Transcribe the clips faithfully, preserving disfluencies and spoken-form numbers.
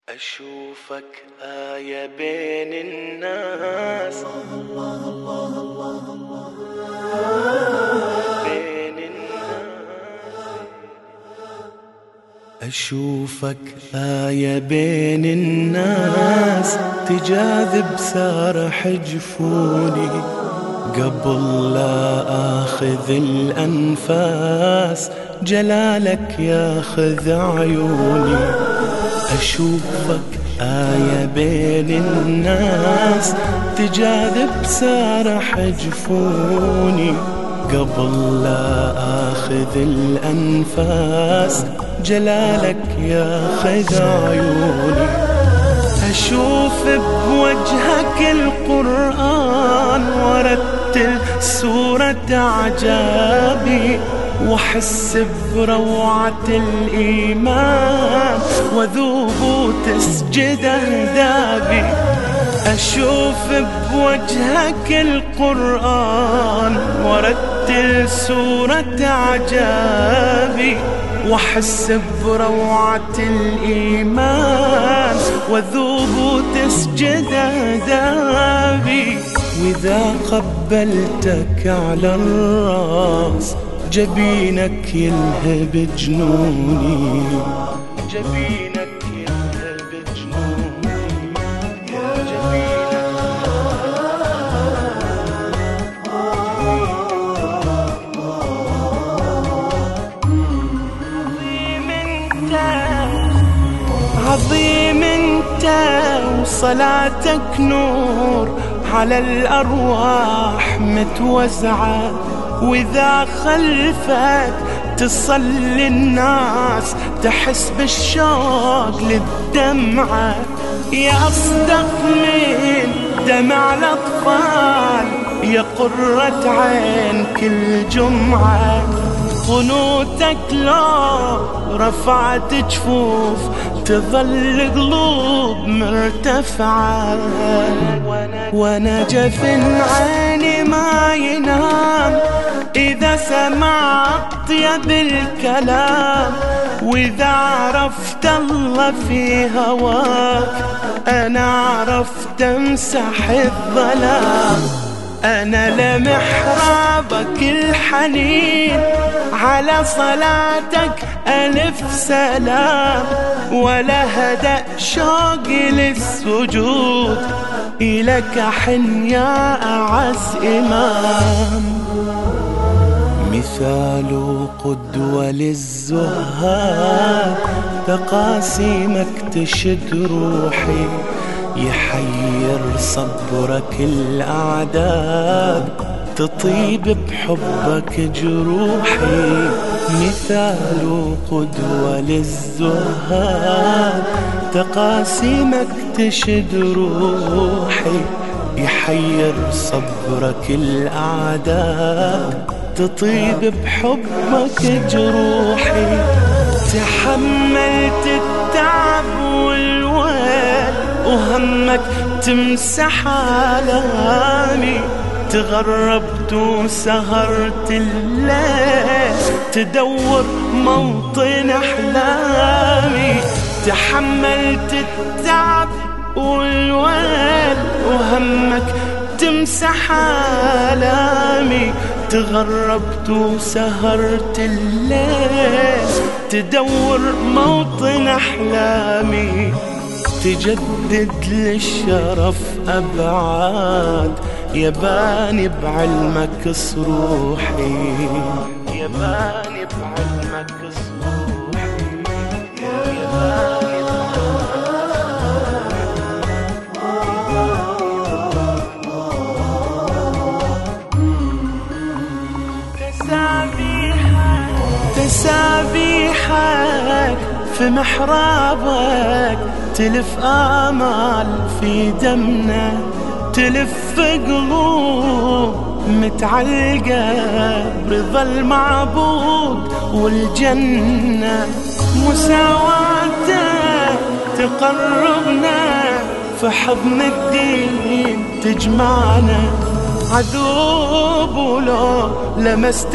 أشوفك آية بين الناس، بين الناس. أشوفك آية بين الناس، تجاذب سارح جفوني قبل لا آخذ الأنفاس، جلالك ياخذ عيوني. أشوفك آية بين الناس، تجاذب سارح جفوني قبل لا آخذ الأنفاس، جلالك ياخذ عيوني. أشوف بوجهك القرآن ورتل سورة أعجابي، وأحس بروعة الإيمان وذوب تسجد أهدابي. أشوف بوجهك القرآن ورتل سورة أعجابي، وأحس بروعة الإيمان وذوب تسجد أهدابي. وإذا قبلتك على الراس، جبينك يلهب جنوني، جبينك يلهب جنوني، جبينك. عظيم انت، عظيم انت، وصلاتك نور على الأرواح متوزعة. وإذا خلفك تصلي الناس، تحس بالشوق للدمعة. يا أصدق من دمع الأطفال، يا قرة عين كل جمعة. قنوتك لو رفعت جفوف، تظل قلوب مرتفعة. وانا جفن عيني ما ينام إذا سمع أطيب الكلام، وإذا عرفت الله في هواك، أنا عرفت أمسح الظلام. أنا لمحرابك الحنين، على صلاتك ألف سلام. ولا هدأ شوقي للسجود، إلك حن يا أعز إمام. مثال قدوة للزهاد، تقاسيمك تشد روحي، يحير صبرك الأعداد، تطيب بحبك جروحي. مثال قدوة للزهاد، تقاسيمك تشد روحي، يحير صبرك الأعداد، تطيب بحبك جروحي. تحملت التعب والويل، وهمك تمسح آلامي. تغربت وسهرت الليل، تدور موطن أحلامي. تحملت التعب والويل، وهمك تمسح آلامي. تغربت وسهرت الليل، تدور موطن أحلامي. تجدد للشرف أبعاد، يباني بعلمك صروحي، يباني بعلمك صروحي، يباني تسابيحك، تسابيحك في محرابك، تلف آمال في دمنا، تلف قلوب متعلقة برضا المعبود والجنة. مساواتك تقربنا، في حضن الدين تجمعنا. عذوب ولو لمست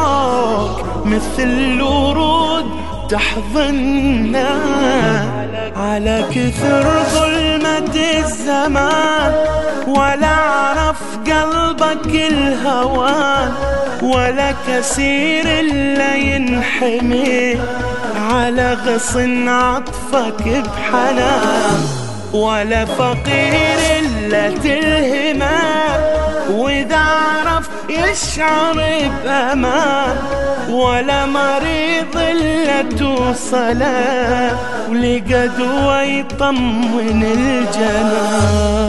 الشوق، مثل الورود تحضننا. على على كثر ظلمة الزمان، ولا عرف قلبك الهوان، ولا كثير إلا ينحمي على غصن عطفك بحنان، ولا فقير إلا تلهمه وإذا عرف يشعر بأمان، ولا مريض إلا توصله ولقى دوا يطمن الجنان.